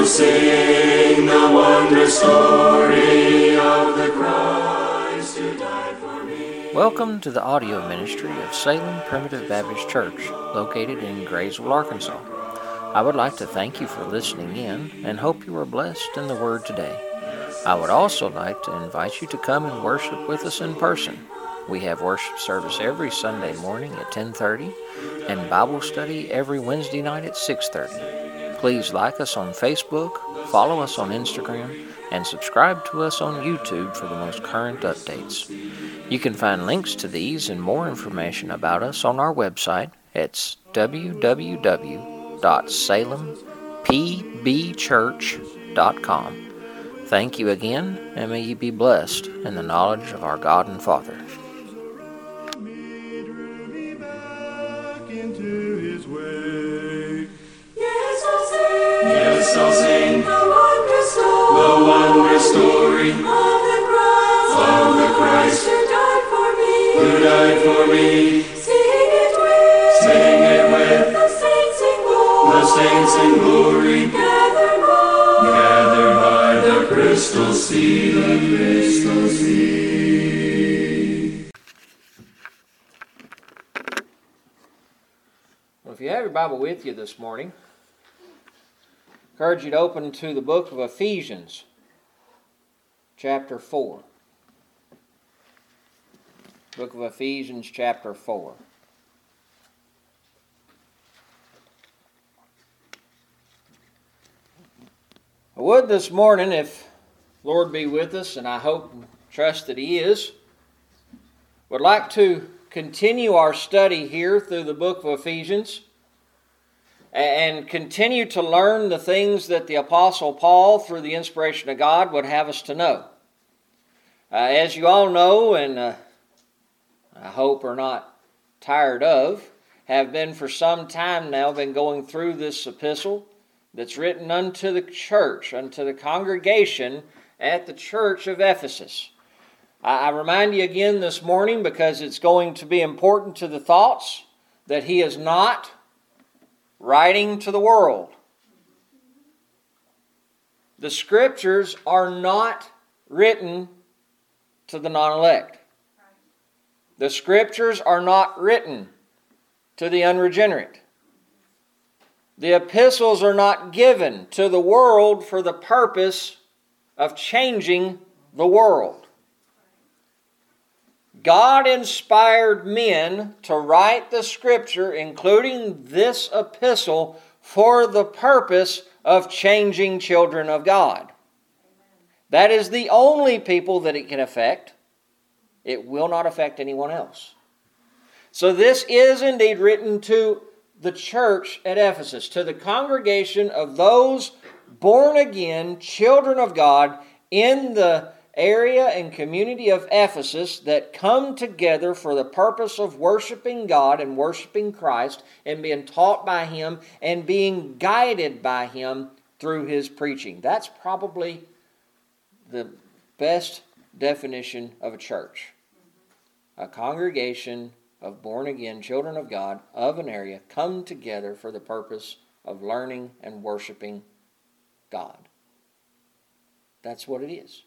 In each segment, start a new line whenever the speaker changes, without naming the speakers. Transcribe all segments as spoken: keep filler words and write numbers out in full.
to sing the wondrous story of the Christ who died for me.
Welcome to the audio ministry of Salem Primitive Baptist Church, located in Graysville, Arkansas. I would like to thank you for listening in and hope you are blessed in the Word today. I would also like to invite you to come and worship with us in person. We have worship service every Sunday morning at ten thirty and Bible study every Wednesday night at six thirty. Please like us on Facebook, follow us on Instagram, and subscribe to us on YouTube for the most current updates. You can find links to these and more information about us on our website at w w w dot salem p b church dot com. Thank you again, and may you be blessed in the knowledge of our God and Father.
Yes, I'll sing the wondrous story, the wondrous story of the Christ, of the Christ who died for me, who died for me. Sing it with, sing it with the saints in glory, the saints in glory, gathered by, gathered by the crystal sea, the crystal sea.
Well, if you have your Bible with you this morning, I encourage you to open to the book of Ephesians, chapter four. Book of Ephesians, chapter four. I would this morning, if Lord be with us, and I hope and trust that He is, would like to continue our study here through the book of Ephesians and continue to learn the things that the Apostle Paul, through the inspiration of God, would have us to know. Uh, as you all know, and uh, I hope are not tired of, have been for some time now been going through this epistle that's written unto the church, unto the congregation at the church of Ephesus. I, I remind you again this morning, because it's going to be important to the thoughts, that he is not writing to the world. The Scriptures are not written to the non-elect. The Scriptures are not written to the unregenerate. The epistles are not given to the world for the purpose of changing the world. God inspired men to write the Scripture, including this epistle, for the purpose of changing children of God. That is the only people that it can affect. It will not affect anyone else. So this is indeed written to the church at Ephesus, to the congregation of those born again children of God in the area and community of Ephesus that come together for the purpose of worshiping God and worshiping Christ and being taught by Him and being guided by Him through His preaching. That's probably the best definition of a church. A congregation of born-again children of God of an area come together for the purpose of learning and worshiping God. That's what it is.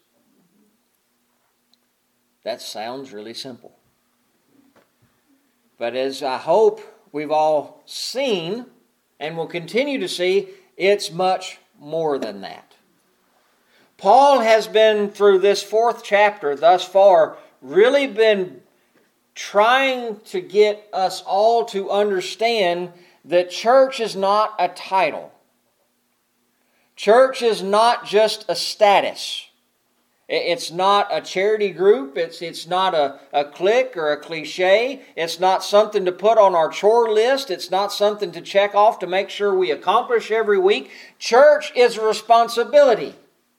That sounds really simple. But as I hope we've all seen and will continue to see, it's much more than that. Paul has been, through this fourth chapter thus far, really been trying to get us all to understand that church is not a title. Church is not just a status. It's not a charity group. It's, it's not a, a clique or a cliche. It's not something to put on our chore list. It's not something to check off to make sure we accomplish every week. Church is a responsibility.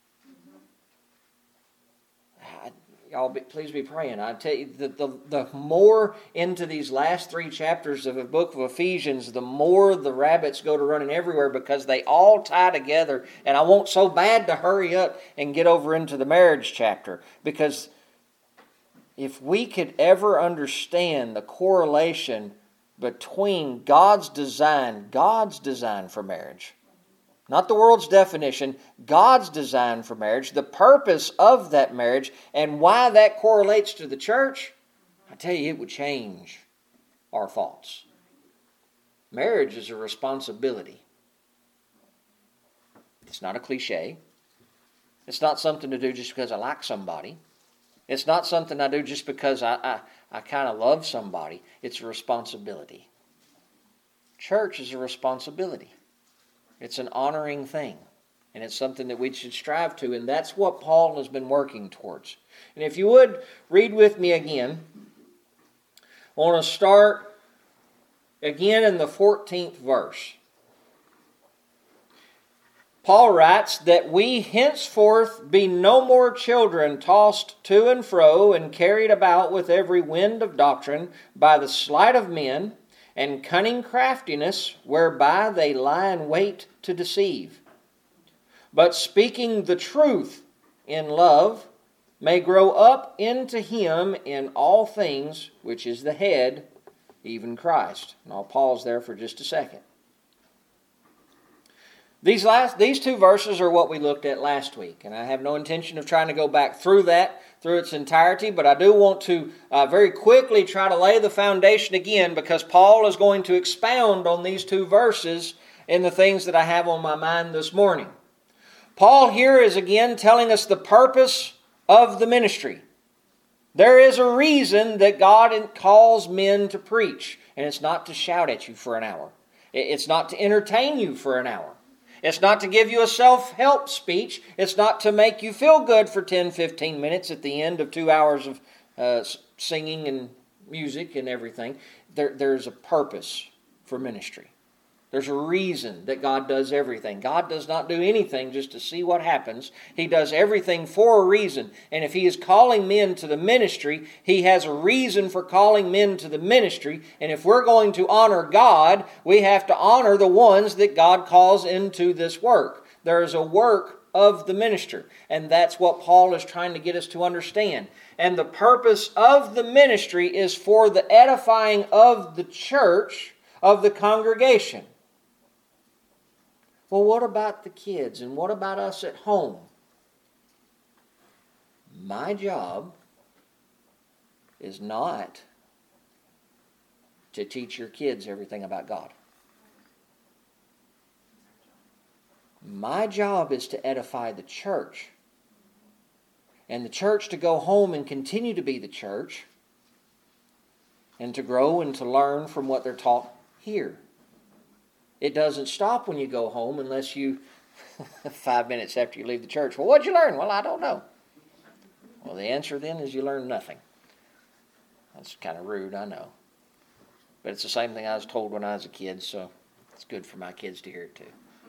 Y'all be, please be praying. I tell you, the, the, the more into these last three chapters of the book of Ephesians, the more the rabbits go to running everywhere, because they all tie together. And I want so bad to hurry up and get over into the marriage chapter, because if we could ever understand the correlation between God's design, God's design for marriage, Not the world's definition, God's design for marriage, the purpose of that marriage, and why that correlates to the church, I tell you, it would change our thoughts. Marriage is a responsibility. It's not a cliche. It's not something to do just because I like somebody. It's not something I do just because I, I, I kind of love somebody. It's a responsibility. Church is a responsibility. It's an honoring thing. And it's something that we should strive to. And that's what Paul has been working towards. And if you would, read with me again. I want to start again in the fourteenth verse. Paul writes that we henceforth be no more children tossed to and fro and carried about with every wind of doctrine by the sleight of men and cunning craftiness whereby they lie in wait to deceive. But speaking the truth in love may grow up into Him in all things, which is the head, even Christ. And I'll pause there for just a second. These last these two verses are what we looked at last week, and I have no intention of trying to go back through that through its entirety, but I do want to uh, very quickly try to lay the foundation again, because Paul is going to expound on these two verses in the things that I have on my mind this morning. Paul here is again telling us the purpose of the ministry. There is a reason that God calls men to preach, and it's not to shout at you for an hour. It's not to entertain you for an hour. It's not to give you a self-help speech. It's not to make you feel good for ten, fifteen minutes at the end of two hours of uh, singing and music and everything. There, there's a purpose for ministry. There's a reason that God does everything. God does not do anything just to see what happens. He does everything for a reason. And if He is calling men to the ministry, He has a reason for calling men to the ministry. And if we're going to honor God, we have to honor the ones that God calls into this work. There is a work of the minister. And that's what Paul is trying to get us to understand. And the purpose of the ministry is for the edifying of the church, of the congregation. Well, what about the kids and what about us at home? My job is not to teach your kids everything about God. My job is to edify the church. And the church to go home and continue to be the church and to grow and to learn from what they're taught here. It doesn't stop when you go home unless you, five minutes after you leave the church, well, what'd you learn? Well, I don't know. Well, the answer then is you learn nothing. That's kind of rude, I know. But it's the same thing I was told when I was a kid, so it's good for my kids to hear it too.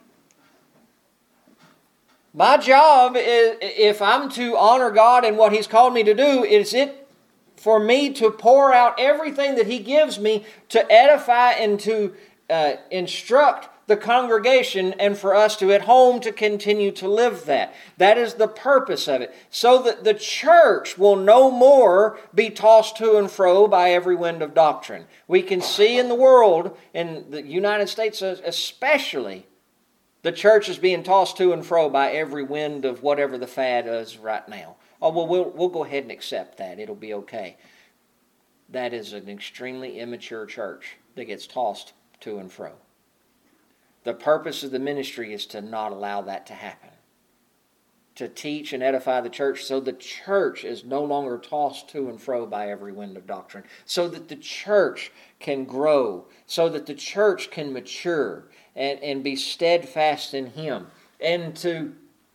My job is, if I'm to honor God and what He's called me to do, is it for me to pour out everything that He gives me to edify and to Uh, instruct the congregation, and for us to at home to continue to live that. That is the purpose of it. So that the church will no more be tossed to and fro by every wind of doctrine. We can see in the world, in the United States especially, the church is being tossed to and fro by every wind of whatever the fad is right now. Oh, well, we'll, we'll go ahead and accept that. It'll be okay. That is an extremely immature church that gets tossed to and fro. The purpose of the ministry is to not allow that to happen. To teach and edify the church so the church is no longer tossed to and fro by every wind of doctrine. So that the church can grow. So that the church can mature and, and be steadfast in Him. And to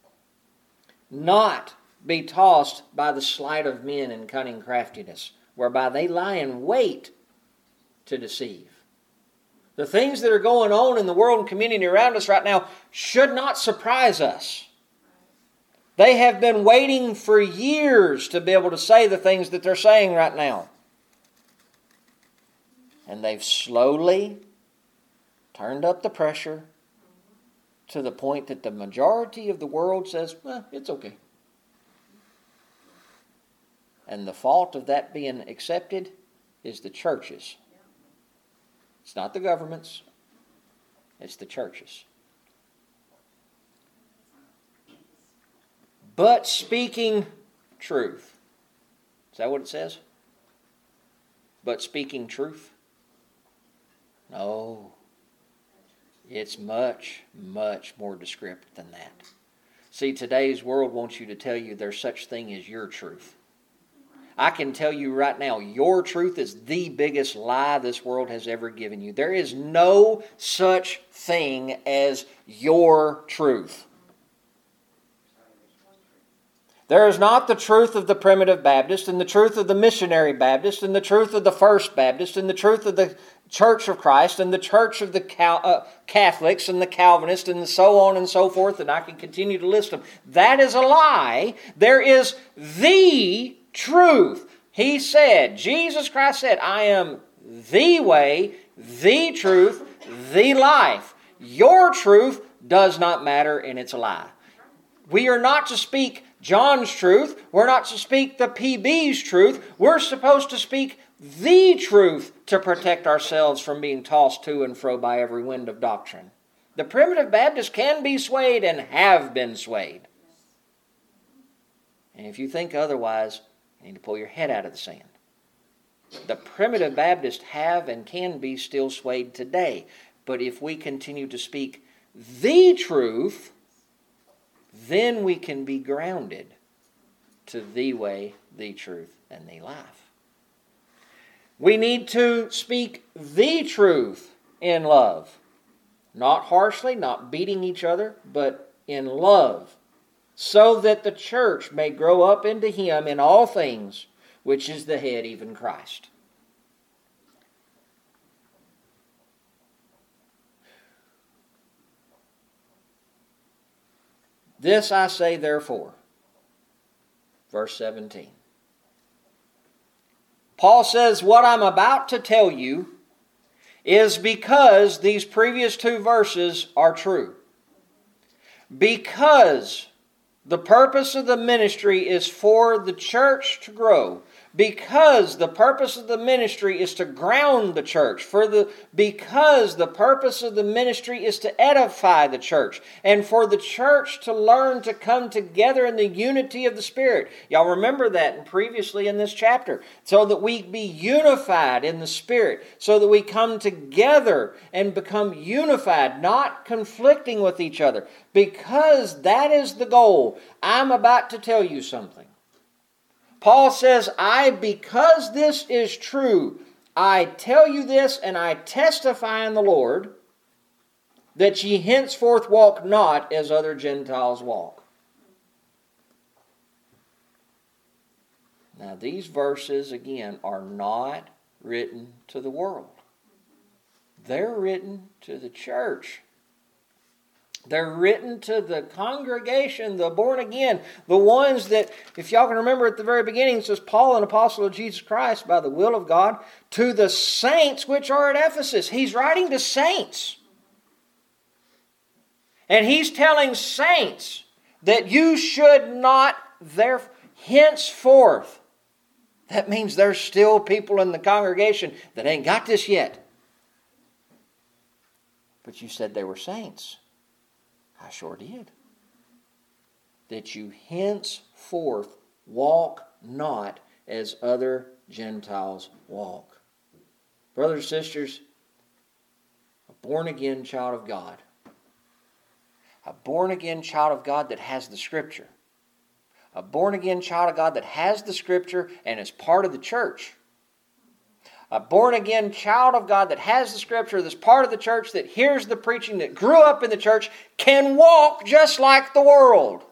not be tossed by the sleight of men and cunning craftiness, whereby they lie in wait to deceive. The things that are going on in the world and community around us right now should not surprise us. They have been waiting for years to be able to say the things that they're saying right now. And they've slowly turned up the pressure to the point that the majority of the world says, well, it's okay. And the fault of that being accepted is the churches. It's not the governments. It's the churches. but speaking truth. Is that what it says? But speaking truth? No. It's much, much more descriptive than that. See, today's world wants you to tell you there's such thing as your truth. I can tell you right now, your truth is the biggest lie this world has ever given you. There is no such thing as your truth. There is not the truth of the primitive Baptist and the truth of the missionary Baptist and the truth of the first Baptist and the truth of the Church of Christ and the Church of the Cal- uh, Catholics and the Calvinists and so on and so forth, and I can continue to list them. That is a lie. There is the truth. He said, Jesus Christ said, I am the way, the truth, the life. Your truth does not matter, and it's a lie. We are not to speak John's truth. We're not to speak the P B's truth. We're supposed to speak the truth to protect ourselves from being tossed to and fro by every wind of doctrine. The primitive Baptists can be swayed and have been swayed. And if you think otherwise, you need to pull your head out of the sand. The primitive Baptists have and can be still swayed today. But if we continue to speak the truth, then we can be grounded to the way, the truth, and the life. We need to speak the truth in love. Not harshly, not beating each other, but in love. So that the church may grow up into Him in all things, which is the head, even Christ. This I say therefore. Verse seventeen. Paul says, what I'm about to tell you is because these previous two verses are true. Because the purpose of the ministry is for the church to grow. Because the purpose of the ministry is to ground the church. For the because the purpose of the ministry is to edify the church. And for the church to learn to come together in the unity of the Spirit. Y'all remember that previously in this chapter. So that we be unified in the Spirit. So that we come together and become unified, not conflicting with each other. Because that is the goal. I'm about to tell you something. Paul says, I, because this is true, I tell you this and I testify in the Lord that ye henceforth walk not as other Gentiles walk. Now these verses, again, are not written to the world. They're written to the church. They're written to the congregation, the born again, the ones that, if y'all can remember at the very beginning, it says, Paul, an apostle of Jesus Christ, by the will of God, to the saints which are at Ephesus. He's writing to saints. And he's telling saints that you should not, there, henceforth. That means there's still people in the congregation that ain't got this yet. But you said they were saints. I sure did. That you henceforth walk not as other Gentiles walk. Brothers and sisters, a born-again child of God, a born-again child of God that has the Scripture, a born-again child of God that has the Scripture and is part of the church, a born-again child of God that has the Scripture, that's part of the church, that hears the preaching, that grew up in the church, can walk just like the world.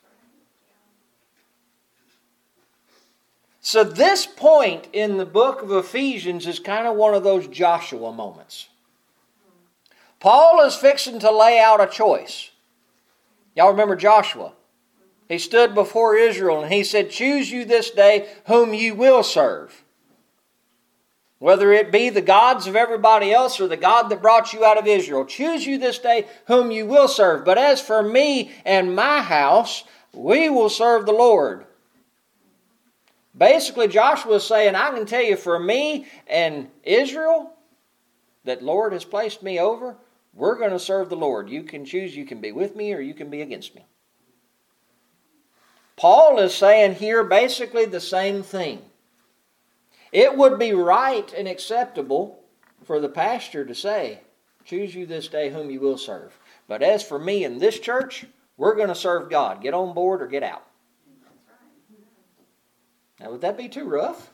So this point in the book of Ephesians is kind of one of those Joshua moments. Paul is fixing to lay out a choice. Y'all remember Joshua? He stood before Israel and he said, choose you this day whom you will serve. Whether it be the gods of everybody else or the God that brought you out of Israel. Choose you this day whom you will serve. But as for me and my house, we will serve the Lord. Basically, Joshua is saying, I can tell you for me and Israel that Lord has placed me over, we're going to serve the Lord. You can choose, you can be with me or you can be against me. Paul is saying here basically the same thing. It would be right and acceptable for the pastor to say, choose you this day whom you will serve. But as for me and this church, we're going to serve God. Get on board or get out. Now, would that be too rough?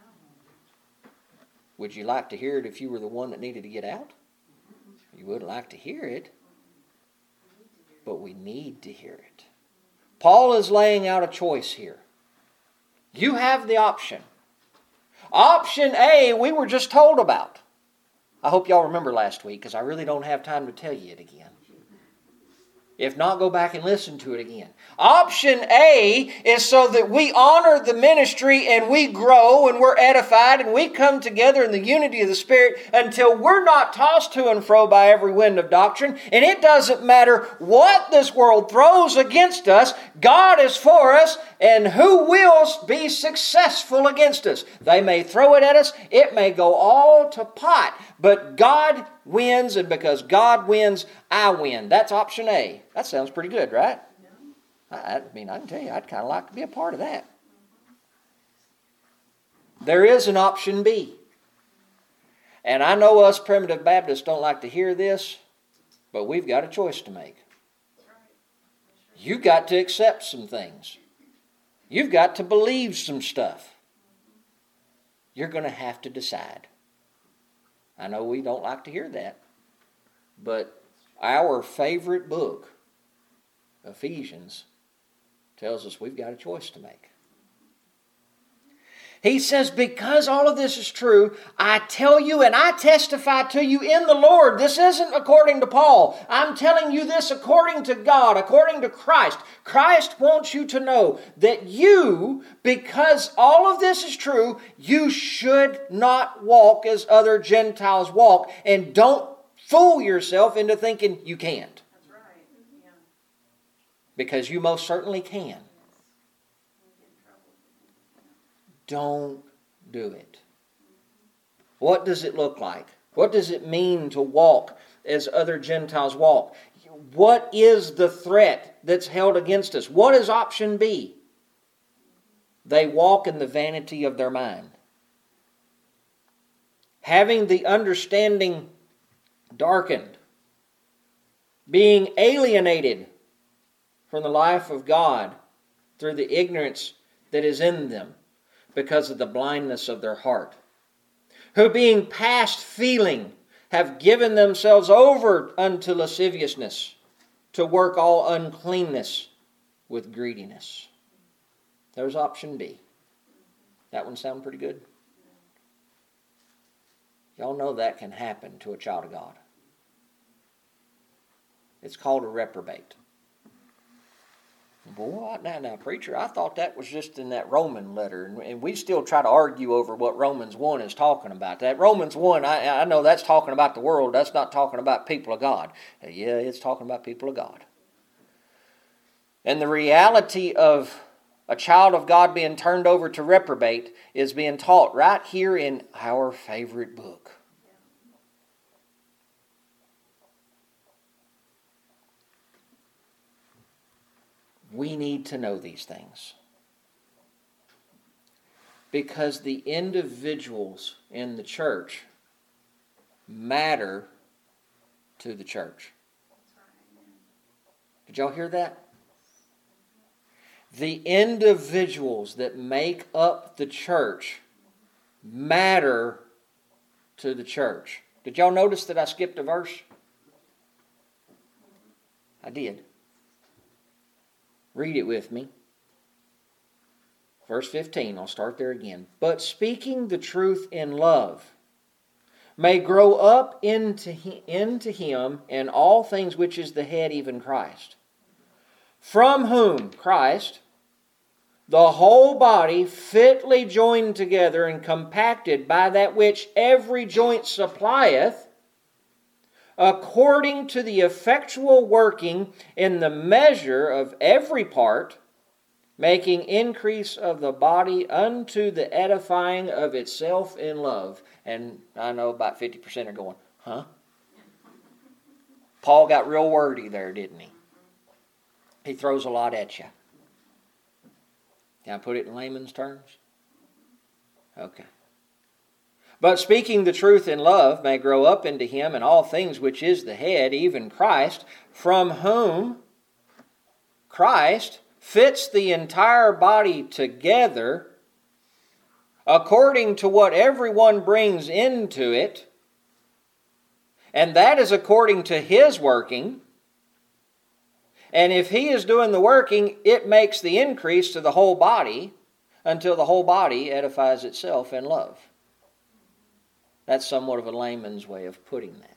Would you like to hear it if you were the one that needed to get out? You would like to hear it, but we need to hear it. Paul is laying out a choice here. You have the option. Option A, we were just told about. I hope y'all remember last week, because I really don't have time to tell you it again. If not, go back and listen to it again. Option A is so that we honor the ministry and we grow and we're edified and we come together in the unity of the Spirit until we're not tossed to and fro by every wind of doctrine. And it doesn't matter what this world throws against us, God is for us, and who will be successful against us? They may throw it at us, it may go all to pot, but God wins, and because God wins, I win. That's option A. That sounds pretty good, right? I, I mean, I can tell you, I'd kind of like to be a part of that. There is an option B. And I know us primitive Baptists don't like to hear this, but we've got a choice to make. You've got to accept some things. You've got to believe some stuff. You're going to have to decide. I know we don't like to hear that, but our favorite book, Ephesians, tells us we've got a choice to make. He says, because all of this is true, I tell you and I testify to you in the Lord. This isn't according to Paul. I'm telling you this according to God, according to Christ. Christ wants you to know that you, because all of this is true, you should not walk as other Gentiles walk. And don't fool yourself into thinking you can't.
That's right. Yeah.
Because you most certainly can. Don't do it. What does it look like? What does it mean to walk as other Gentiles walk? What is the threat that's held against us? What is option B? They walk in the vanity of their mind. Having the understanding darkened. Being alienated from the life of God through the ignorance that is in them, because of the blindness of their heart, who being past feeling have given themselves over unto lasciviousness, to work all uncleanness with greediness. There's option B. That one sound pretty good? Y'all know that can happen to a child of God. It's called a reprobate. Boy, now, now, preacher, I thought that was just in that Roman letter, and, and we still try to argue over what Romans one is talking about. That Romans one, I, I know that's talking about the world, that's not talking about people of God. Yeah, it's talking about people of God. And the reality of a child of God being turned over to reprobate is being taught right here in our favorite book. We need to know these things. Because the individuals in the church matter to the church. Did y'all hear that? The individuals that make up the church matter to the church. Did y'all notice that I skipped a verse? I did. Read it with me. Verse fifteen, I'll start there again. But speaking the truth in love may grow up into, into him in all things which is the head, even Christ. From whom, Christ, the whole body fitly joined together and compacted by that which every joint supplieth, according to the effectual working in the measure of every part, making increase of the body unto the edifying of itself in love. And I know about fifty percent are going, huh? Paul got real wordy there, didn't he? He throws a lot at you. Can I put it in layman's terms? Okay. But speaking the truth in love may grow up into him in all things, which is the head, even Christ, from whom Christ fits the entire body together according to what everyone brings into it, and that is according to his working. And if he is doing the working, it makes the increase to the whole body until the whole body edifies itself in love. That's somewhat of a layman's way of putting that.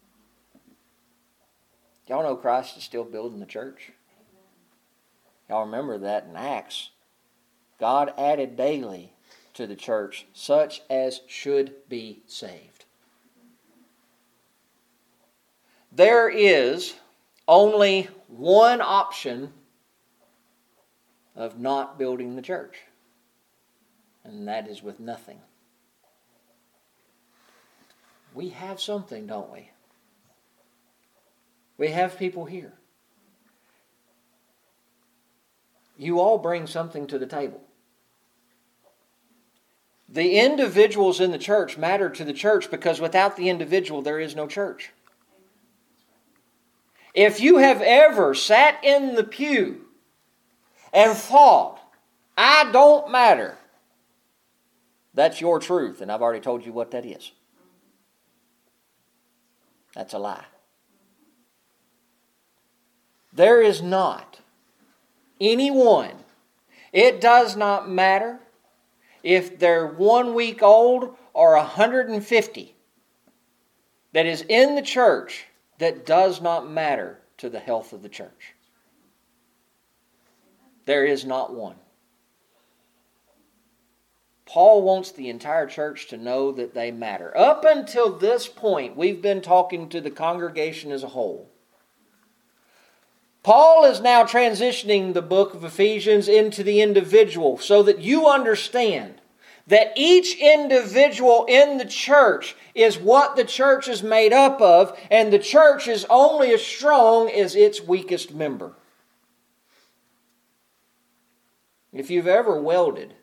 Y'all know Christ is still building the church? Y'all remember that in Acts. God added daily to the church such as should be saved. There is only one option of not building the church, and that is with nothing. We have something, don't we? We have people here. You all bring something to the table. The individuals in the church matter to the church because without the individual there is no church. If you have ever sat in the pew and thought, I don't matter, that's your truth, and I've already told you what that is. That's a lie. There is not anyone, it does not matter if they're one week old or one hundred fifty, that is in the church that does not matter to the health of the church. There is not one. Paul wants the entire church to know that they matter. Up until this point, we've been talking to the congregation as a whole. Paul is now transitioning the book of Ephesians into the individual so that you understand that each individual in the church is what the church is made up of, and the church is only as strong as its weakest member. If you've ever welded,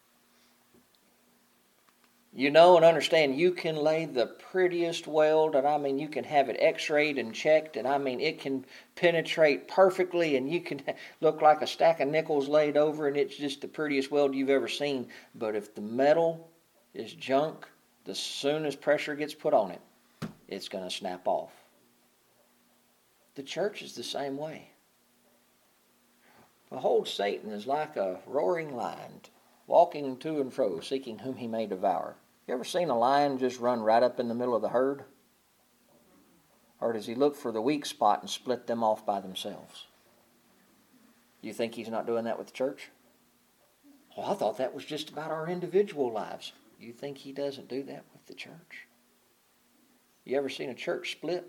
you know and understand you can lay the prettiest weld, and I mean you can have it x-rayed and checked, and I mean it can penetrate perfectly, and you can look like a stack of nickels laid over, and it's just the prettiest weld you've ever seen. But if the metal is junk, as soon as pressure gets put on it, it's going to snap off. The church is the same way. Behold, Satan is like a roaring lion, walking to and fro, seeking whom he may devour. You ever seen a lion just run right up in the middle of the herd? Or does he look for the weak spot and split them off by themselves? You think he's not doing that with the church? Well, I thought that was just about our individual lives. You think he doesn't do that with the church? You ever seen a church split?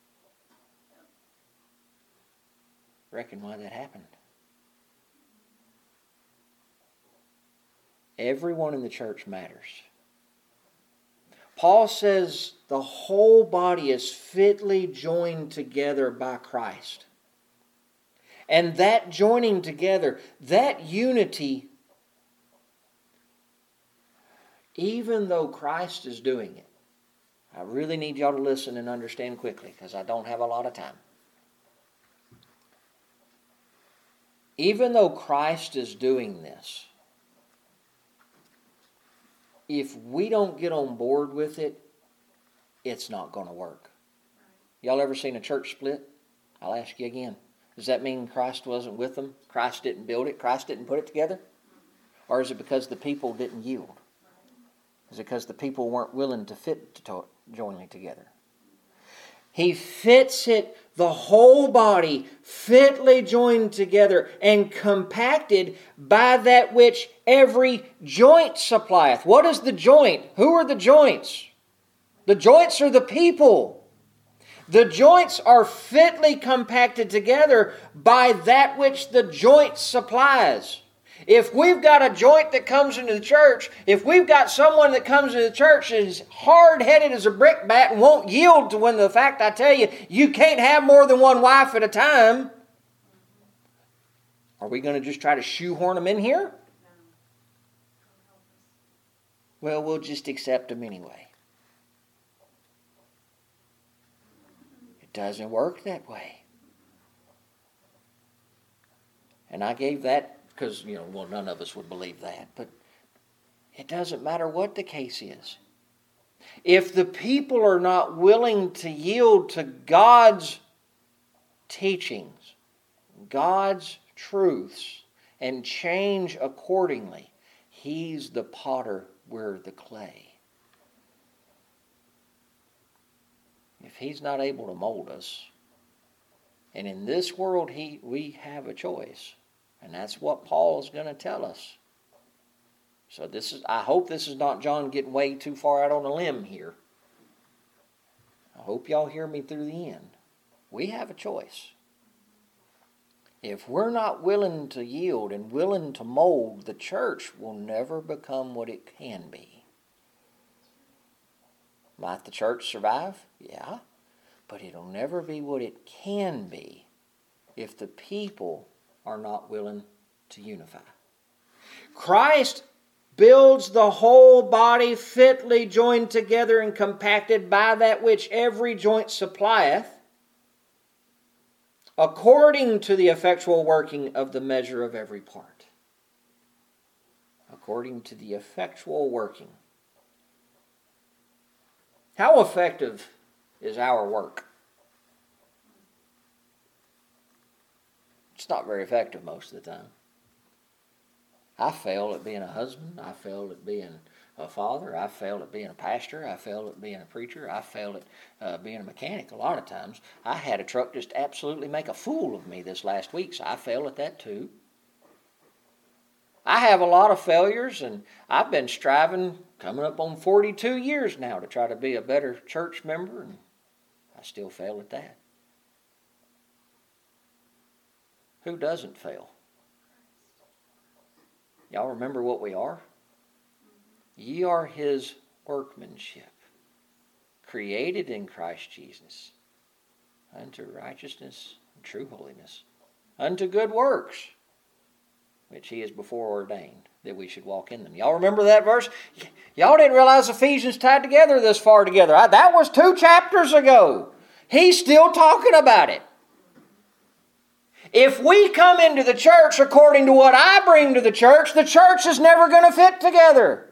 Reckon why that happened. Everyone in the church matters. Paul says the whole body is fitly joined together by Christ. And that joining together, that unity, even though Christ is doing it, I really need y'all to listen and understand quickly because I don't have a lot of time. Even though Christ is doing this, if we don't get on board with it, it's not going to work. Y'all ever seen a church split? I'll ask you again. Does that mean Christ wasn't with them? Christ didn't build it? Christ didn't put it together? Or is it because the people didn't yield? Is it because the people weren't willing to fit to jointly together? He fits it, the whole body, fitly joined together and compacted by that which every joint supplieth. What is the joint? Who are the joints? The joints are the people. The joints are fitly compacted together by that which the joint supplies. If we've got a joint that comes into the church, if we've got someone that comes into the church that is hard-headed as a brickbat and won't yield to when the fact I tell you, you can't have more than one wife at a time, are we going to just try to shoehorn them in here? Well, we'll just accept them anyway. It doesn't work that way. And I gave that because, you know, well, none of us would believe that. But it doesn't matter what the case is. If the people are not willing to yield to God's teachings, God's truths, and change accordingly, He's the potter, we're the clay. If He's not able to mold us, and in this world he, we have a choice, and that's what Paul is going to tell us. So this is, I hope this is not John getting way too far out on a limb here. I hope y'all hear me through the end. We have a choice. If we're not willing to yield and willing to mold, the church will never become what it can be. Might the church survive? Yeah. But it'll never be what it can be if the people are not willing to unify. Christ builds the whole body fitly joined together and compacted by that which every joint supplieth, according to the effectual working of the measure of every part. According to the effectual working. How effective is our work? It's not very effective most of the time. I fail at being a husband. I fail at being a father. I fail at being a pastor. I fail at being a preacher. I fail at uh, being a mechanic a lot of times. I had a truck just absolutely make a fool of me this last week, so I fail at that too. I have a lot of failures, and I've been striving, coming up on forty-two years now, to try to be a better church member, and I still fail at that. Who doesn't fail? Y'all remember what we are? Ye are His workmanship, created in Christ Jesus, unto righteousness and true holiness, unto good works, which He has before ordained that we should walk in them. Y'all remember that verse? Y- y'all didn't realize Ephesians tied together this far together. I, that was two chapters ago. He's still talking about it. If we come into the church according to what I bring to the church, the church is never going to fit together.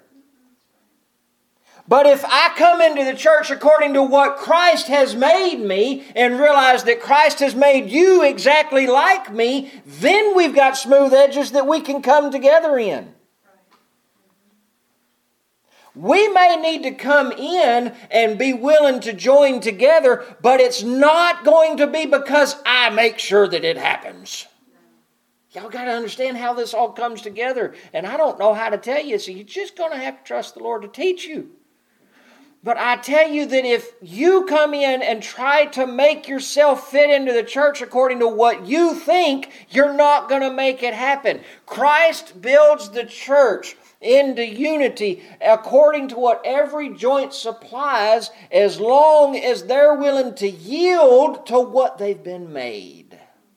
But if I come into the church according to what Christ has made me and realize that Christ has made you exactly like me, then we've got smooth edges that we can come together in. We may need to come in and be willing to join together, but it's not going to be because I make sure that it happens. Y'all got to understand how this all comes together. And I don't know how to tell you, so you're just going to have to trust the Lord to teach you. But I tell you that if you come in and try to make yourself fit into the church according to what you think, you're not going to make it happen. Christ builds the church into unity according to what every joint supplies, as long as they're willing to yield to what they've been made.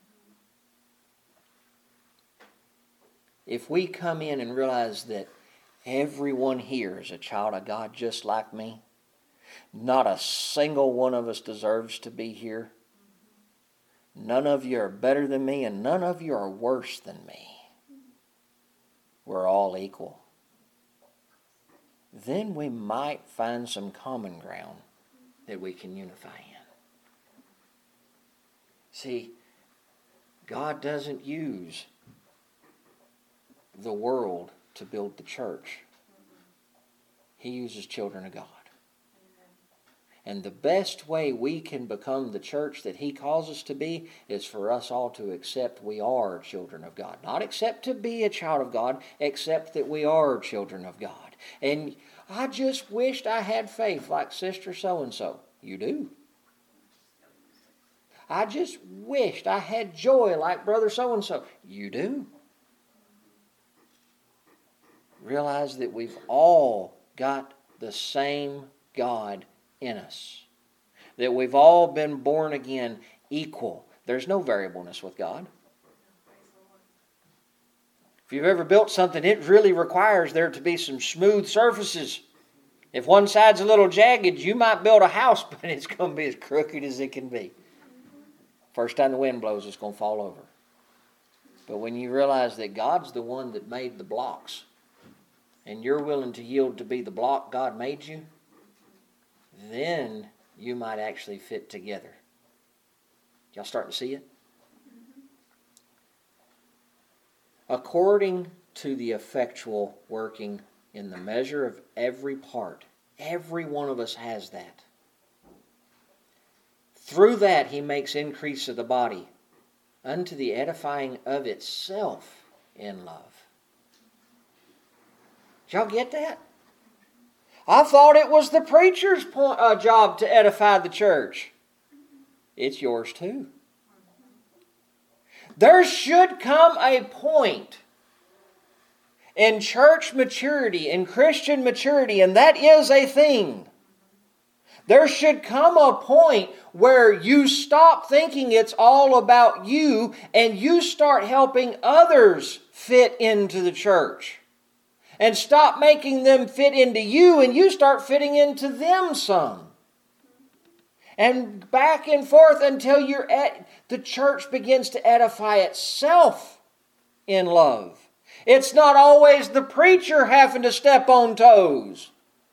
If we come in and realize that everyone here is a child of God just like me, not a single one of us deserves to be here. None of you are better than me, and none of you are worse than me. We're all equal. Then we might find some common ground that we can unify in. See, God doesn't use the world to build the church. He uses children of God. And the best way we can become the church that He calls us to be is for us all to accept we are children of God. Not accept to be a child of God, accept that we are children of God. And I just wished I had faith like Sister so-and-so. You do. I just wished I had joy like Brother so-and-so. You do. Realize that we've all got the same God in us. That we've all been born again equal. There's no variableness with God. If you've ever built something, it really requires there to be some smooth surfaces. If one side's a little jagged, you might build a house, but it's going to be as crooked as it can be. First time the wind blows, it's going to fall over. But when you realize that God's the one that made the blocks, and you're willing to yield to be the block God made you, then you might actually fit together. Y'all starting to see it? According to the effectual working in the measure of every part, every one of us has that. Through that he makes increase of the body unto the edifying of itself in love. Did y'all get that? I thought it was the preacher's point, uh, job to edify the church. It's yours too. There should come a point in church maturity, in Christian maturity, and that is a thing. There should come a point where you stop thinking it's all about you and you start helping others fit into the church. And stop making them fit into you and you start fitting into them some. And back and forth until you're at, the church begins to edify itself in love. It's not always the preacher having to step on toes.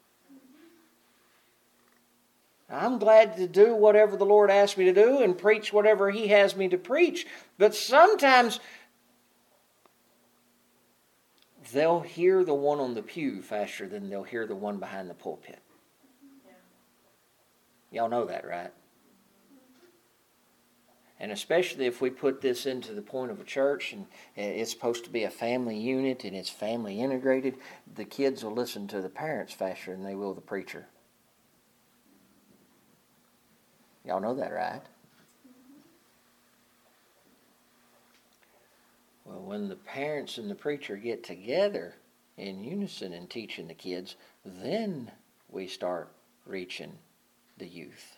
I'm glad to do whatever the Lord asks me to do and preach whatever He has me to preach. But sometimes they'll hear the one on the pew faster than they'll hear the one behind the pulpit. Y'all know that, right? And especially if we put this into the point of a church and it's supposed to be a family unit and it's family integrated, the kids will listen to the parents faster than they will the preacher. Y'all know that, right? Well, when the parents and the preacher get together in unison and teaching the kids, then we start reaching the youth.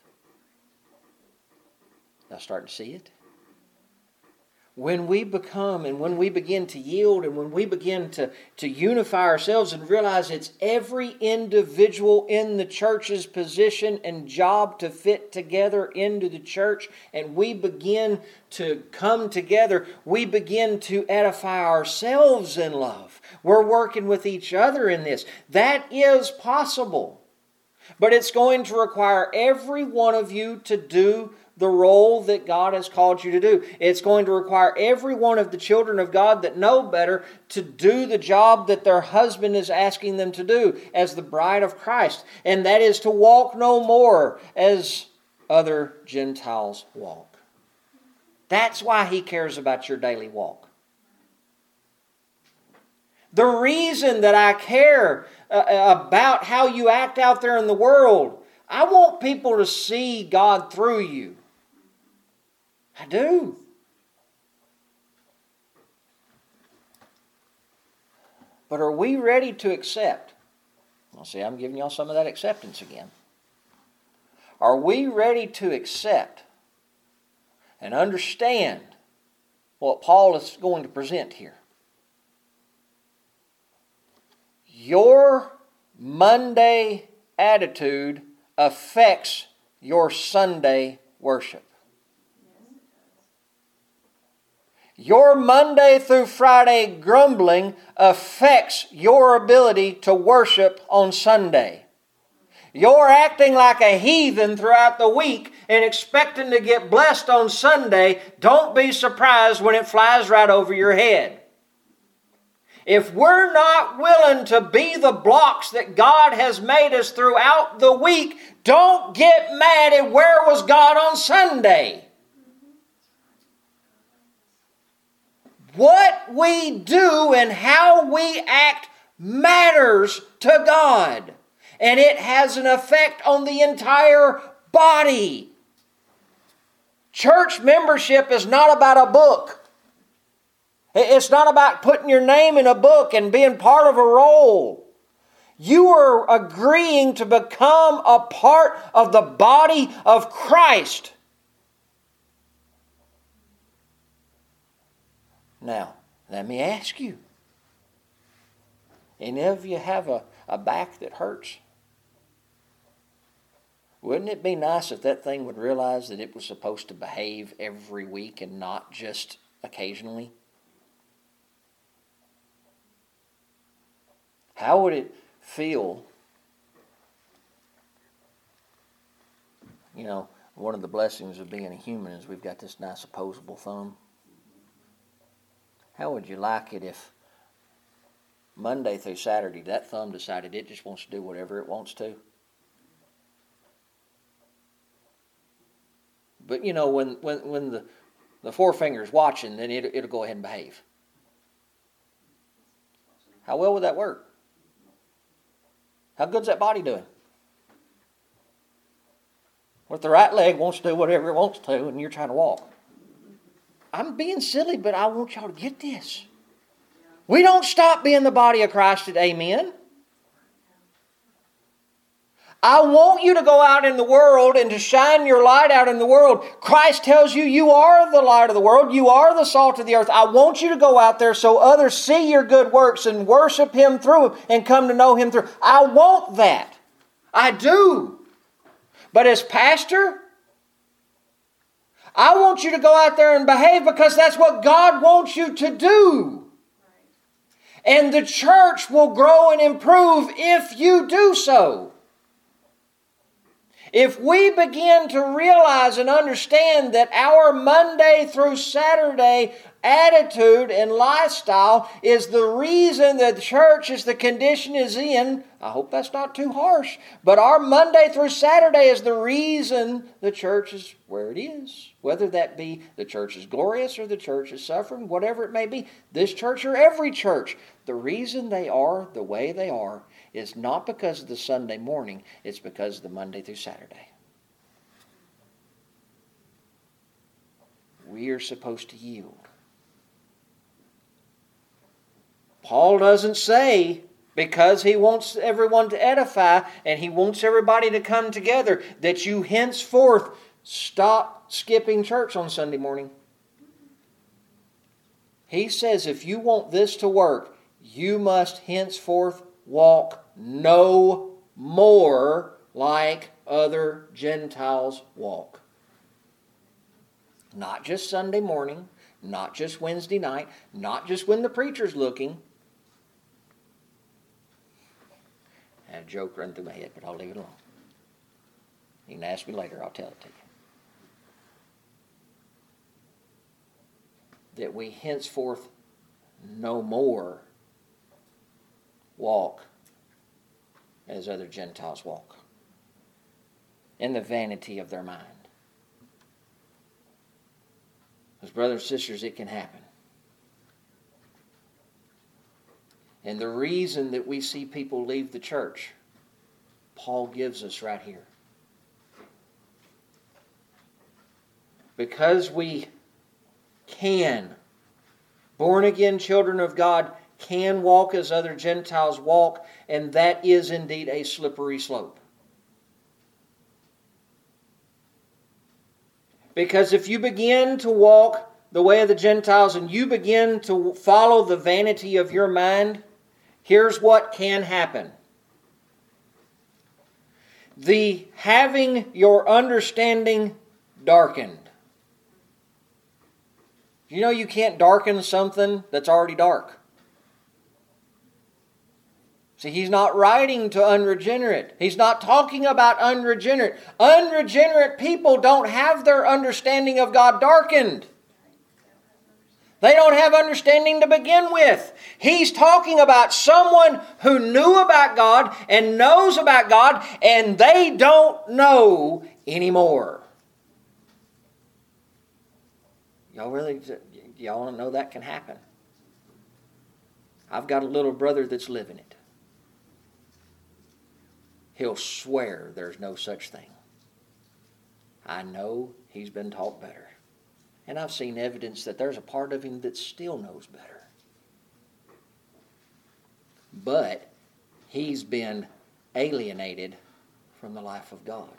Y'all starting to see it? When we become and when we begin to yield and when we begin to, to unify ourselves and realize it's every individual in the church's position and job to fit together into the church, and we begin to come together, we begin to edify ourselves in love. We're working with each other in this. That is possible. But it's going to require every one of you to do the role that God has called you to do. It's going to require every one of the children of God that know better to do the job that their husband is asking them to do as the bride of Christ. And that is to walk no more as other Gentiles walk. That's why He cares about your daily walk. The reason that I care uh, about how you act out there in the world, I want people to see God through you. I do. But are we ready to accept? Well, see, I'm giving y'all some of that acceptance again. Are we ready to accept and understand what Paul is going to present here? Your Monday attitude affects your Sunday worship. Your Monday through Friday grumbling affects your ability to worship on Sunday. You're acting like a heathen throughout the week and expecting to get blessed on Sunday. Don't be surprised when it flies right over your head. If we're not willing to be the blocks that God has made us throughout the week, don't get mad at where was God on Sunday. What we do and how we act matters to God. And it has an effect on the entire body. Church membership is not about a book. It's not about putting your name in a book and being part of a role. You are agreeing to become a part of the body of Christ. Now, let me ask you, And if you have a, a back that hurts, wouldn't it be nice if that thing would realize that it was supposed to behave every week and not just occasionally? How would it feel? You know, one of the blessings of being a human is we've got this nice opposable thumb. How would you like it if Monday through Saturday that thumb decided it just wants to do whatever it wants to? But you know, when when, when the, the forefinger's watching, then it, it'll go ahead and behave. How well would that work? How good's that body doing? What if the right leg wants to do whatever it wants to and you're trying to walk? I'm being silly, but I want y'all to get this. We don't stop being the body of Christ at Amen. I want you to go out in the world and to shine your light out in the world. Christ tells you you are the light of the world. You are the salt of the earth. I want you to go out there so others see your good works and worship Him through them and come to know Him through. I want that. I do. But as pastor, I want you to go out there and behave because that's what God wants you to do. And the church will grow and improve if you do so. If we begin to realize and understand that our Monday through Saturday attitude and lifestyle is the reason that the church is the condition is in, I hope that's not too harsh, but our Monday through Saturday is the reason the church is where it is. Whether that be the church is glorious or the church is suffering, whatever it may be, this church or every church, the reason they are the way they are is not because of the Sunday morning, it's because of the Monday through Saturday. We are supposed to yield. Paul doesn't say, because he wants everyone to edify and he wants everybody to come together, that you henceforth stop skipping church on Sunday morning. He says if you want this to work, you must henceforth walk no more like other Gentiles walk. Not just Sunday morning, not just Wednesday night, not just when the preacher's looking. I had a joke run through my head, but I'll leave it alone. You can ask me later, I'll tell it to you. That we henceforth no more walk as other Gentiles walk, in the vanity of their mind. Because brothers and sisters, it can happen. And the reason that we see people leave the church, Paul gives us right here. Because we can, born again children of God, can walk as other Gentiles walk, and that is indeed a slippery slope. Because if you begin to walk the way of the Gentiles and you begin to follow the vanity of your mind, here's what can happen. The having your understanding darkened. You know you can't darken something that's already dark. See, he's not writing to unregenerate. He's not talking about unregenerate. Unregenerate people don't have their understanding of God darkened. They don't have understanding to begin with. He's talking about someone who knew about God and knows about God, and they don't know anymore. Y'all really, y'all know that can happen. I've got a little brother that's living it. He'll swear there's no such thing. I know he's been taught better. And I've seen evidence that there's a part of him that still knows better. But he's been alienated from the life of God.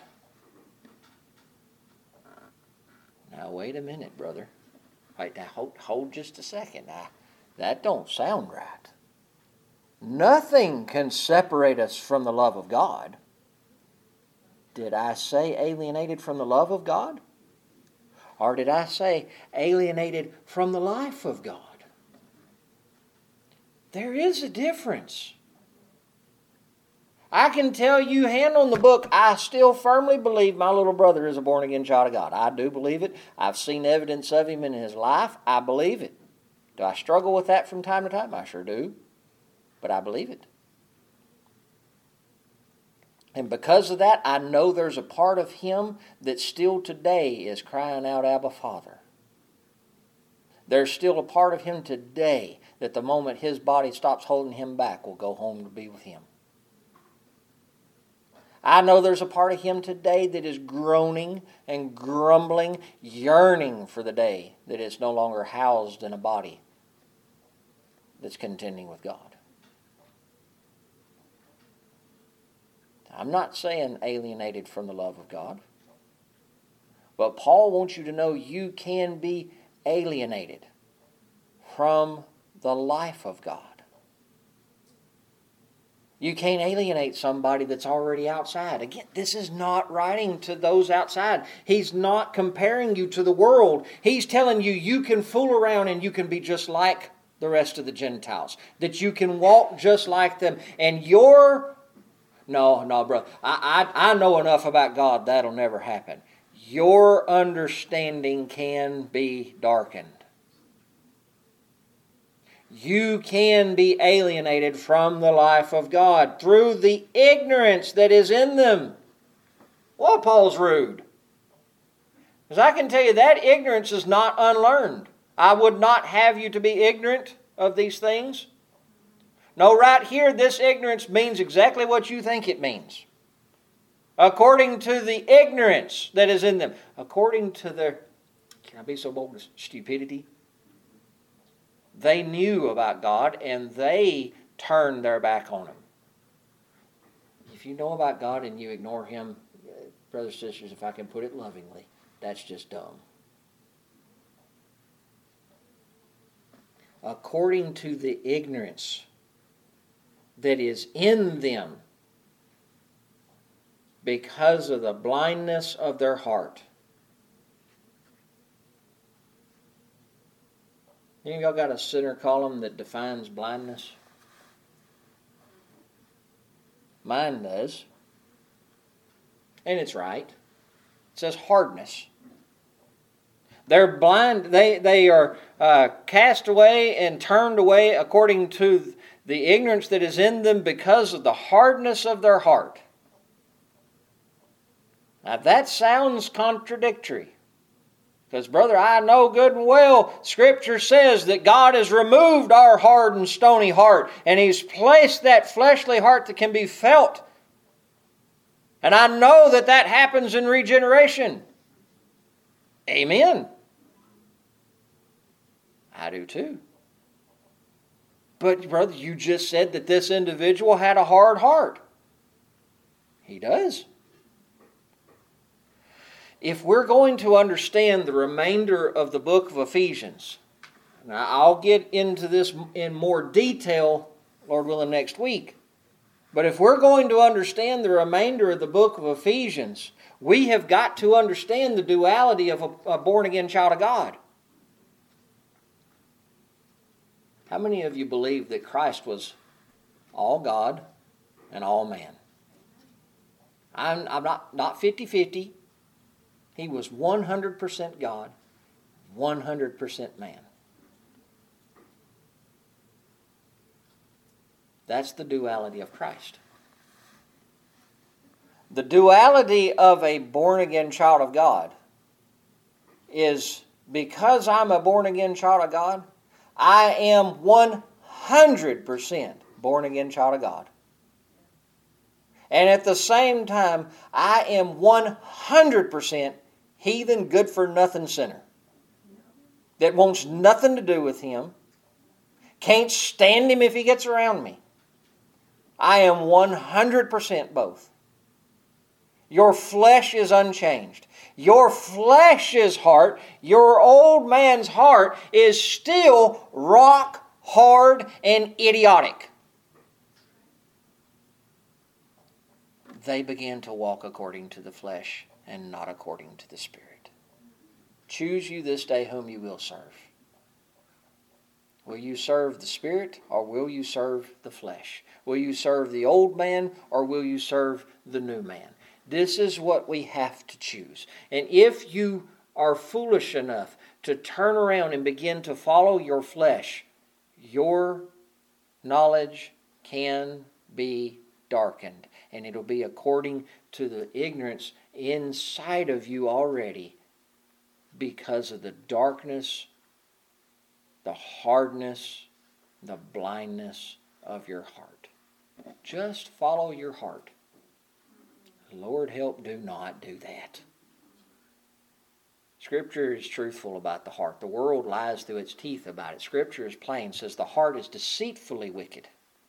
Now wait a minute, brother. Wait, now hold, hold just a second. Now, that don't sound right. Nothing can separate us from the love of God. Did I say alienated from the love of God? Or did I say alienated from the life of God? There is a difference. I can tell you, hand on the book, I still firmly believe my little brother is a born-again child of God. I do believe it. I've seen evidence of him in his life. I believe it. Do I struggle with that from time to time? I sure do. But I believe it. And because of that, I know there's a part of him that still today is crying out, Abba, Father. There's still a part of him today that the moment his body stops holding him back will go home to be with him. I know there's a part of him today that is groaning and grumbling, yearning for the day that it's no longer housed in a body that's contending with God. I'm not saying alienated from the love of God. But Paul wants you to know you can be alienated from the life of God. You can't alienate somebody that's already outside. Again, this is not writing to those outside. He's not comparing you to the world. He's telling you you can fool around and you can be just like the rest of the Gentiles. That you can walk just like them. And your No, no, brother. I, I, I know enough about God, that'll never happen. Your understanding can be darkened. You can be alienated from the life of God through the ignorance that is in them. Well, Paul's rude. Because I can tell you that ignorance is not unlearned. I would not have you to be ignorant of these things. No, right here, this ignorance means exactly what you think it means. According to the ignorance that is in them. According to their, can I be so bold as stupidity? They knew about God and they turned their back on Him. If you know about God and you ignore Him, brothers and sisters, if I can put it lovingly, that's just dumb. According to the ignorance that is in them because of the blindness of their heart. Any of y'all got a center column that defines blindness? Mine does. And it's right. It says hardness. They're blind. They, they are uh, cast away and turned away according to the ignorance that is in them because of the hardness of their heart. Now that sounds contradictory. Because, brother, I know good and well Scripture says that God has removed our hard and stony heart. And He's placed that fleshly heart that can be felt. And I know that that happens in regeneration. Amen. I do too. But, brother, you just said that this individual had a hard heart. He does. If we're going to understand the remainder of the book of Ephesians, now I'll get into this in more detail, Lord willing, next week. But if we're going to understand the remainder of the book of Ephesians, we have got to understand the duality of a, a born-again child of God. How many of you believe that Christ was all God and all man? I'm, I'm not, not fifty-fifty. He was one hundred percent God, one hundred percent man. That's the duality of Christ. The duality of a born-again child of God is because I'm a born-again child of God, I am one hundred percent born-again child of God. And at the same time, I am one hundred percent heathen, good-for-nothing sinner that wants nothing to do with Him, can't stand Him if He gets around me. I am one hundred percent both. Your flesh is unchanged. Your flesh's heart, your old man's heart, is still rock hard and idiotic. they began to walk according to the flesh and not according to the Spirit. Choose you this day whom you will serve. Will you serve the Spirit, or will you serve the flesh? Will you serve the old man, or will you serve the new man? This is what we have to choose. And if you are foolish enough to turn around and begin to follow your flesh, your knowledge can be darkened. And it'll be according to the ignorance inside of you already because of the darkness, the hardness, the blindness of your heart. Just follow your heart. Lord help, do not do that. Scripture is truthful about the heart. The world lies through its teeth about it. Scripture is plain. It says the heart is deceitfully wicked.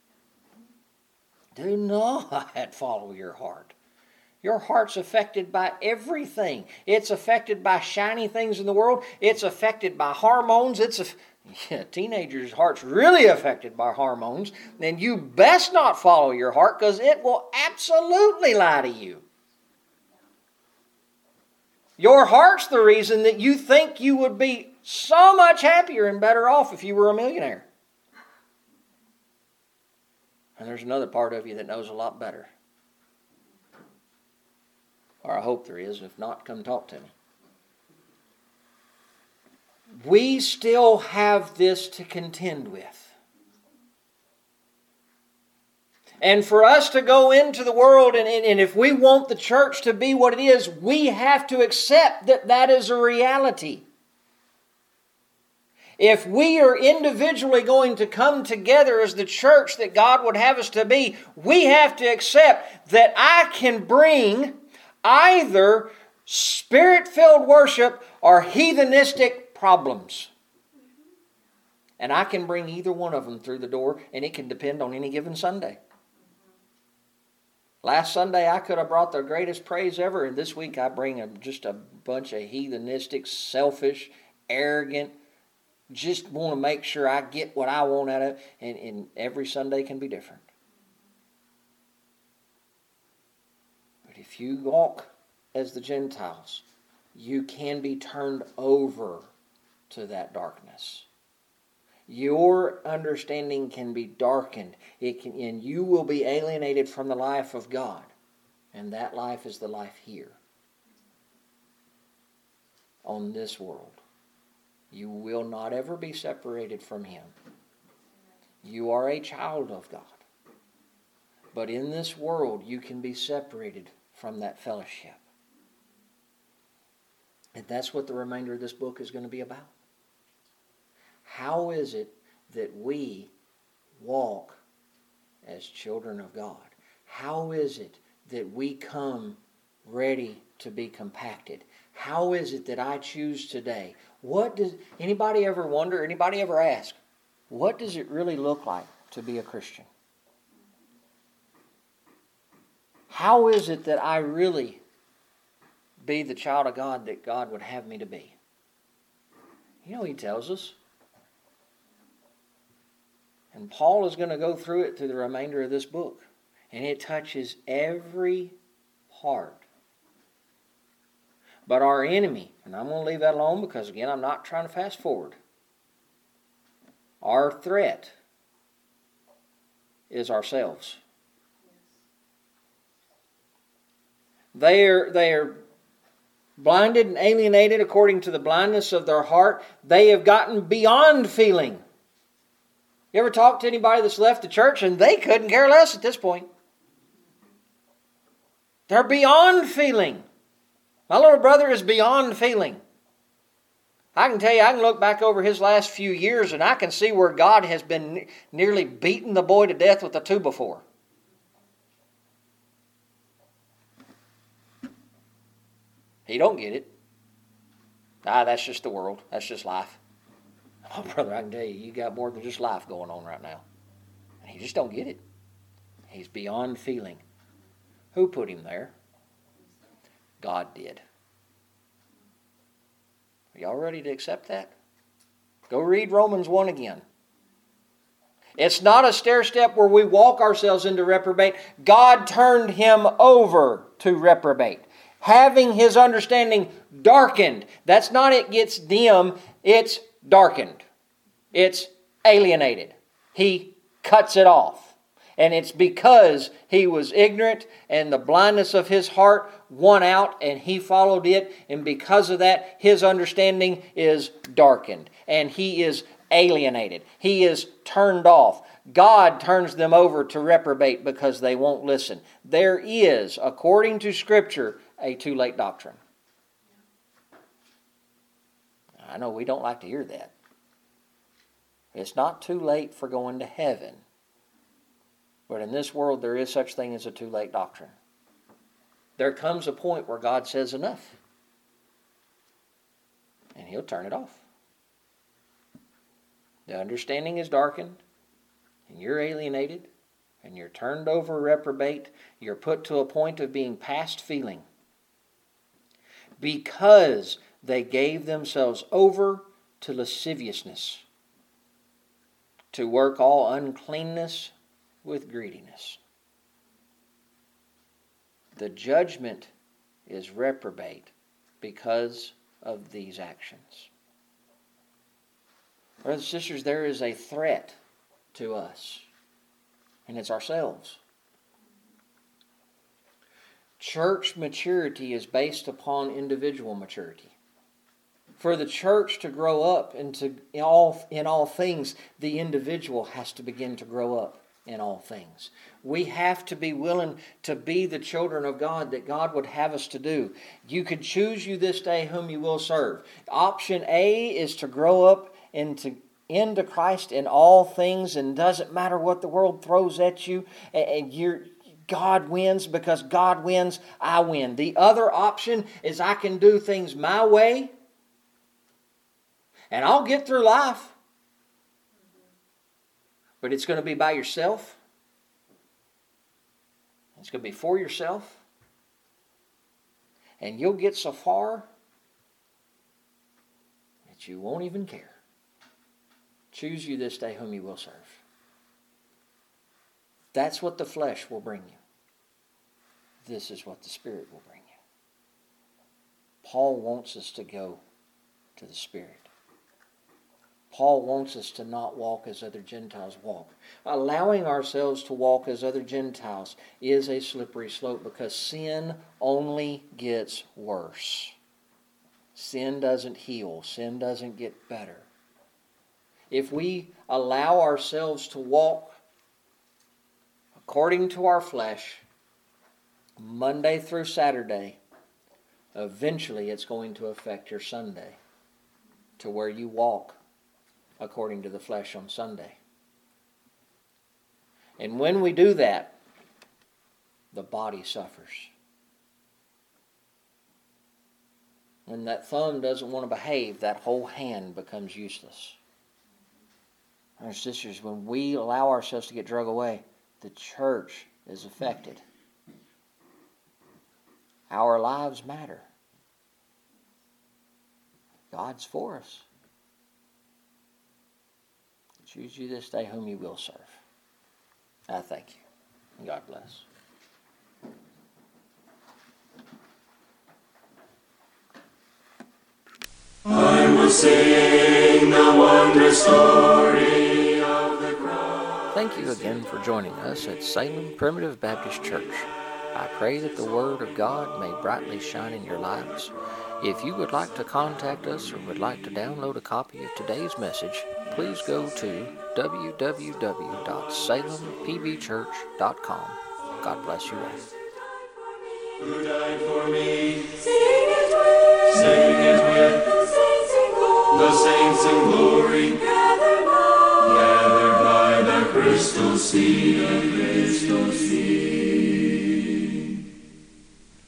Do not follow your heart. Your heart's affected by everything. It's affected by shiny things in the world. It's affected by hormones. It's a yeah, teenagers' heart's really affected by hormones. Then you best not follow your heart, because it will absolutely lie to you. Your heart's the reason that you think you would be so much happier and better off if you were a millionaire. And there's another part of you that knows a lot better. Or I hope there is. If not, come talk to me. We still have this to contend with. And for us to go into the world, and, and if we want the church to be what it is, we have to accept that that is a reality. If we are individually going to come together as the church that God would have us to be, we have to accept that I can bring either Spirit-filled worship or heathenistic problems. And I can bring either one of them through the door, and it can depend on any given Sunday. Last Sunday I could have brought the greatest praise ever, and this week I bring a, just a bunch of heathenistic, selfish, arrogant, just want to make sure I get what I want out of it, and, and every Sunday can be different. But if you walk as the Gentiles, you can be turned over to that darkness. Your understanding can be darkened. It can, and you will be alienated from the life of God. And that life is the life here. On this world. You will not ever be separated from Him. You are a child of God. But in this world, you can be separated from that fellowship. And that's what the remainder of this book is going to be about. How is it that we walk as children of God? How is it that we come ready to be compacted? How is it that I choose today? What does anybody ever wonder, anybody ever ask, what does it really look like to be a Christian? How is it that I really be the child of God that God would have me to be? You know, He tells us. And Paul is going to go through it through the remainder of this book. And it touches every part. But our enemy, and I'm going to leave that alone because, again, I'm not trying to fast forward. Our threat is ourselves. They are, they are blinded and alienated according to the blindness of their heart. They have gotten beyond feeling. You ever talk to anybody that's left the church and they couldn't care less at this point? They're beyond feeling. My little brother is beyond feeling. I can tell you, I can look back over his last few years and I can see where God has been nearly beating the boy to death with a two by four. He don't get it. Ah, that's just the world. That's just life. Oh, brother, I can tell you, you got more than just life going on right now. And he just don't get it. He's beyond feeling. Who put him there? God did. Are y'all ready to accept that? Go read Romans one again. It's not a stair step where we walk ourselves into reprobate. God turned him over to reprobate, having his understanding darkened. That's not it gets dim, it's darkened. It's alienated. He cuts it off. And it's because he was ignorant and the blindness of his heart won out and he followed it. And because of that, his understanding is darkened. And he is alienated. He is turned off. God turns them over to reprobate because they won't listen. There is, according to Scripture, a too late doctrine. I know we don't like to hear that. It's not too late for going to heaven. But in this world, there is such thing as a too late doctrine. There comes a point where God says enough. And He'll turn it off. The understanding is darkened. And you're alienated. And you're turned over reprobate. You're put to a point of being past feeling. Because they gave themselves over to lasciviousness. To work all uncleanness with greediness. The judgment is reprobate because of these actions. Brothers and sisters, there is a threat to us, and it's ourselves. Church maturity is based upon individual maturity. For the church to grow up into in all, in all things, the individual has to begin to grow up in all things. We have to be willing to be the children of God that God would have us to do. You could choose you this day whom you will serve. Option A is to grow up into into Christ in all things, and doesn't matter what the world throws at you, and you're God wins because God wins, I win. The other option is I can do things my way, and I'll get through life. But it's going to be by yourself. It's going to be for yourself. And you'll get so far that you won't even care. Choose you this day whom you will serve. That's what the flesh will bring you. This is what the Spirit will bring you. Paul wants us to go to the Spirit. Paul wants us to not walk as other Gentiles walk. Allowing ourselves to walk as other Gentiles is a slippery slope because sin only gets worse. Sin doesn't heal. Sin doesn't get better. If we allow ourselves to walk according to our flesh, Monday through Saturday, eventually it's going to affect your Sunday to where you walk according to the flesh on Sunday. And when we do that, the body suffers. When that thumb doesn't want to behave, that whole hand becomes useless. Our sisters, when we allow ourselves to get drug away, the church is affected. Our lives matter. God's for us. Choose you this day whom you will serve. I thank you. And God bless.
I will sing the wondrous story of the cross.
Thank you again for joining us at Salem Primitive Baptist Church. I pray that the Word of God may brightly shine in your lives. If you would like to contact us or would like to download a copy of today's message, please go to w w w dot salem p b church dot com. God bless you all.
Who died for me? Sing it with, sing it with the saints in glory, the saints in glory, gathered by, gathered by the crystal sea, the crystal sea.